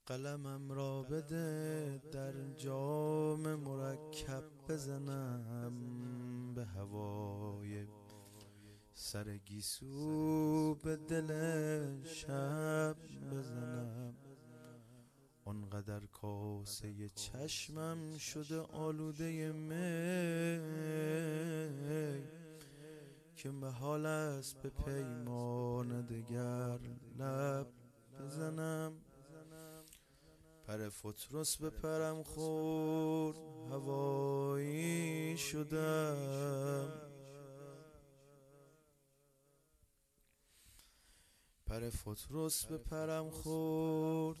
قلمم را بده در جام مرکب بزنم، به هوای سر گیسو به دل شب بزنم. آنقدر کاسه چشمم شده آلوده می که محال است به پیمان دگر لب بزنم. پر فترس به پرم خورد هوایی شدم، پر فترس به پرم خورد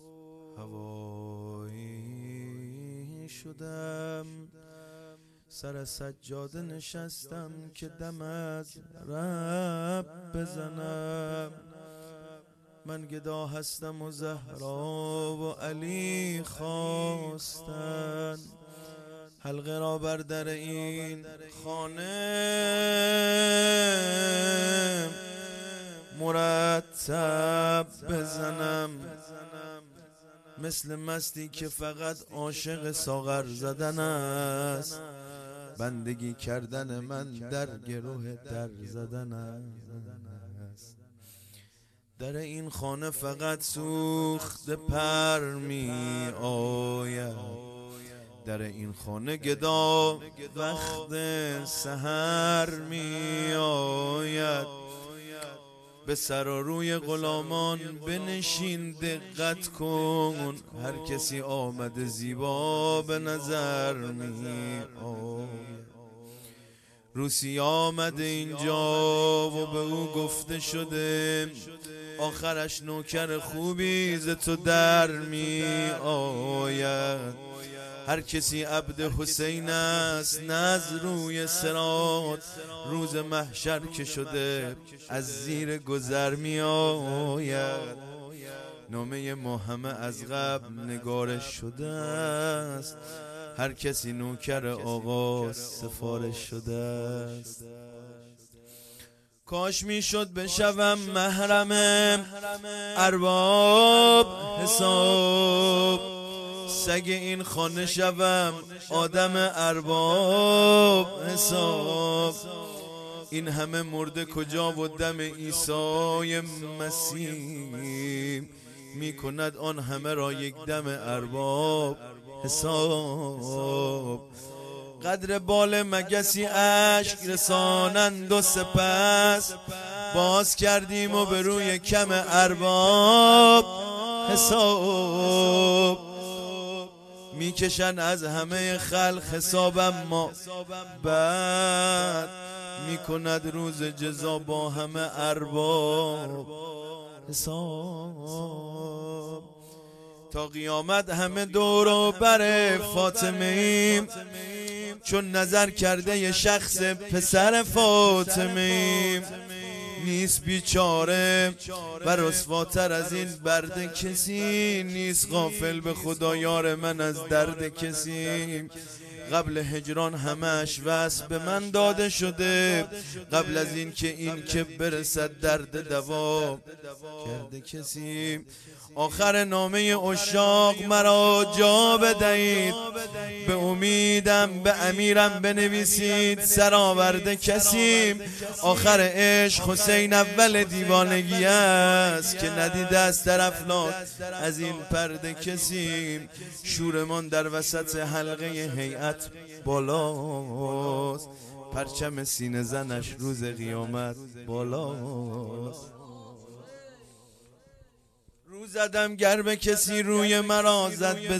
هوایی شدم. سر سجاده نشستم که دم از رب بزنم. من گدا هستم و زهرا و علی خواستن حلقه را بر در این خانه مرتب بزنم. مثل مستی که فقط عاشق ساغر زدن است، بندگی کردن من در گروه در زدن است. در این خانه فقط سوخت پر می آید، در این خانه گدا وقت سحر می آید. به سر و روی غلامان بنشین دقت کن، هر کسی آمده زیبا به نظر می آید. روسی آمده اینجا و به او گفته شده آخرش نوکر خوبی ز تو در می آید. هر کسی عبد حسین است نه از روی صراط، روز محشر که شده از زیر گذر می آید. نامه محمد از قبل نگارش شده است، هر کسی نوکر آقا سفارش شده است. کاش میشد بشوم محرم ارباب حساب، سگ این خانه شوم آدم ارباب حساب. این همه مرده کجا و دم عیسی مسیح میکند آن همه را یک دم ارباب حساب. قدر بال مگسی اشک رسانند و سپس باز کردیم و به روی کم ارباب حساب. میکشن از همه خلق حساب، اما بعد میکند روز جزا با همه ارباب حساب. تا قیامت همه دور و بر فاطمه ایم، چون نظر کرده ی شخص پسر فاطمه ایم. نیست بیچاره و رسواتر از این برد کسی، نیست غافل به خدا یار من از درد کسی. قبل هجران همش وصف به من داده شده، قبل از این که برسد درد دوا کرده کسی. آخر نامه عشاق مرا جا بدهید، به امیدم به امیرم بنویسید سرآورده کسی. آخر عشق حسین اول دیوانگی است که ندیده است در افلاک از این پرده کسی. شورمان در وسط حلقه هیئت بالاست، پرچم سینه زنش روز قیامت بالاست. رو زدم گر به کسی روی مرا زد به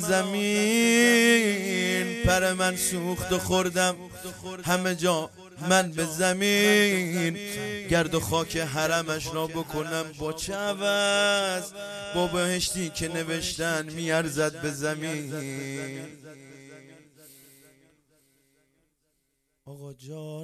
زمین، پر من سوخت و خوردم همه جا من به زمین. گرد و خاک حرمش را بکنم با چه عوض، با بهشتی که نوشتن میارزد به زمین. آقا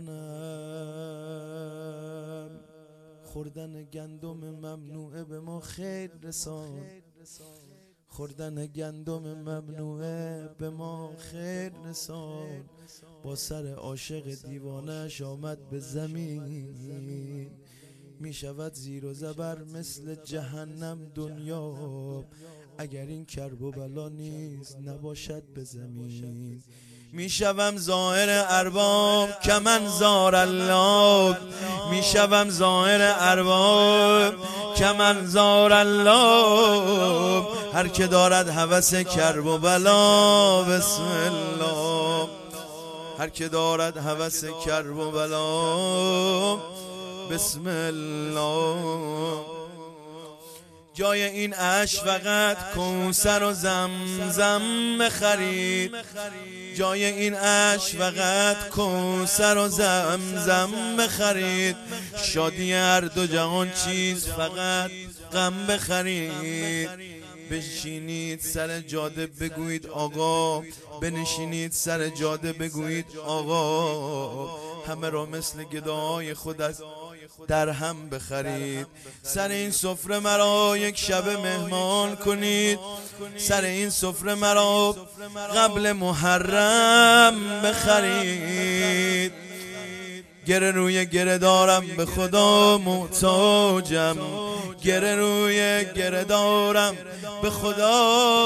جانم خوردن گندم ممنوعه به ما خیر رسان، خوردن گندم ممنوعه به ما خیر رسان. با سر عاشق دیوانش آمد به زمین، می شود زیر و زبر مثل جهنم دنیا. اگر این کرب و بلا نیز نباشد به زمین. میشوم زائر ارباب که من زار الله، میشوم زائر ارباب که من زار الله. هر که دارد هوس کرب و بلا بسم الله، هر که دارد هوس کرب و بلا بسم الله. جای این اش فقط کوثر و زمزم بخرید، جای این اش فقط کوثر و زمزم بخرید. شادی هر دو جهان چیز فقط غم بخرید. بنشینید سر جاده بگویید آقا، بنشینید سر جاده بگویید آقا. همه را مثل گداهای خود از در هم بخرید. سر این سفره مرا یک شب مهمان کنید، سر این سفره مرا قبل محرم بخرید. گره روی گره دارم به خدا محتاجم، گره روی گره دارم به خدا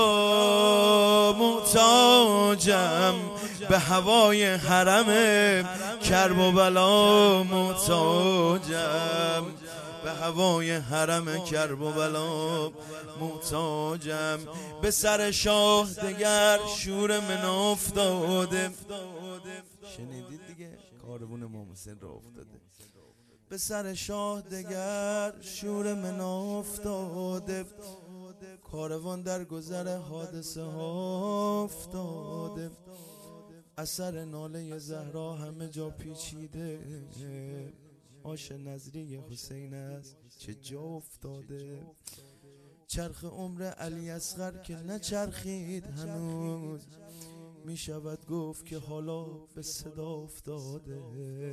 محتاجم. به هوای حرم کرب و بلا محتاجم، به هوای حرم کرب و بلا محتاجم. به سر شاه دگر شور من افتاده. شنیدید دیگه کاروان امام حسین را افتاده. به سر شاه دگر شور من افتاده. کاروان در گذر حادثه ها افتاده. اثر ناله زهرا همه جا پیچیده. آش نظری حسین است چه جا افتاده. چرخ عمر علی اصغر که نچرخید هنوز، می شود گفت که حالا به صدا افتاده.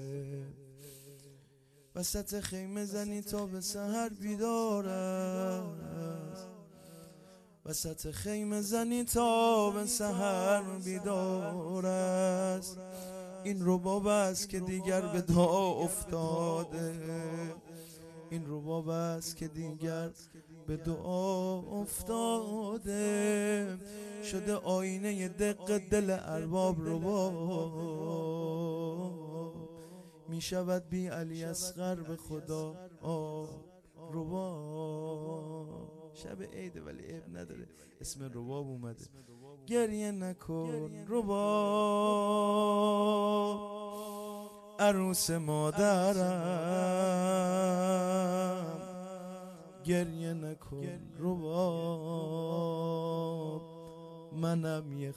وسط خیمه زنی تا به سحر بیدار است، وسط خیمه زنی تا به سحر بیدار است. این رباب است که دیگر به دعا افتاده، این رباب است که دیگر به دعا افتاده. شده آینه دق دل ارباب رباب. می شود بی علی اصغر به خدا رباب. شب عیده ولی عیب نداره اسم رباب اومده. گریه نکن رباب عروس مادرم، گریه نکن رباب منم یه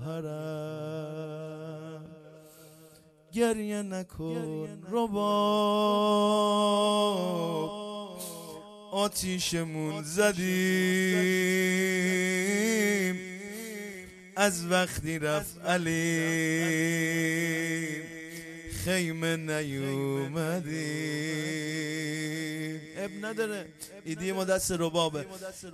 خواهرم. گریه نکن رباب آتیشمون زدیم از وقتی رفت علی خیمه نیومدیم. اب نداره ایدی ما دست ربابه.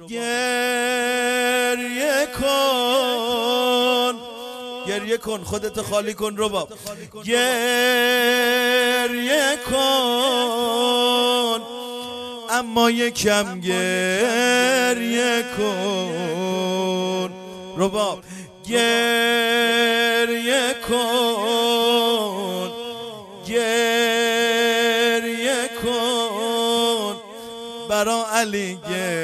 گریه کن گریه کن خودت خالی کن رباب. گریه کن اما یکم گریه کن رباب. گریه کن گریه کن برا علی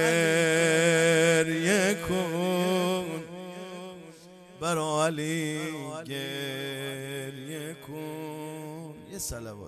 گریه کن برا علی گریه کن. یه صلوات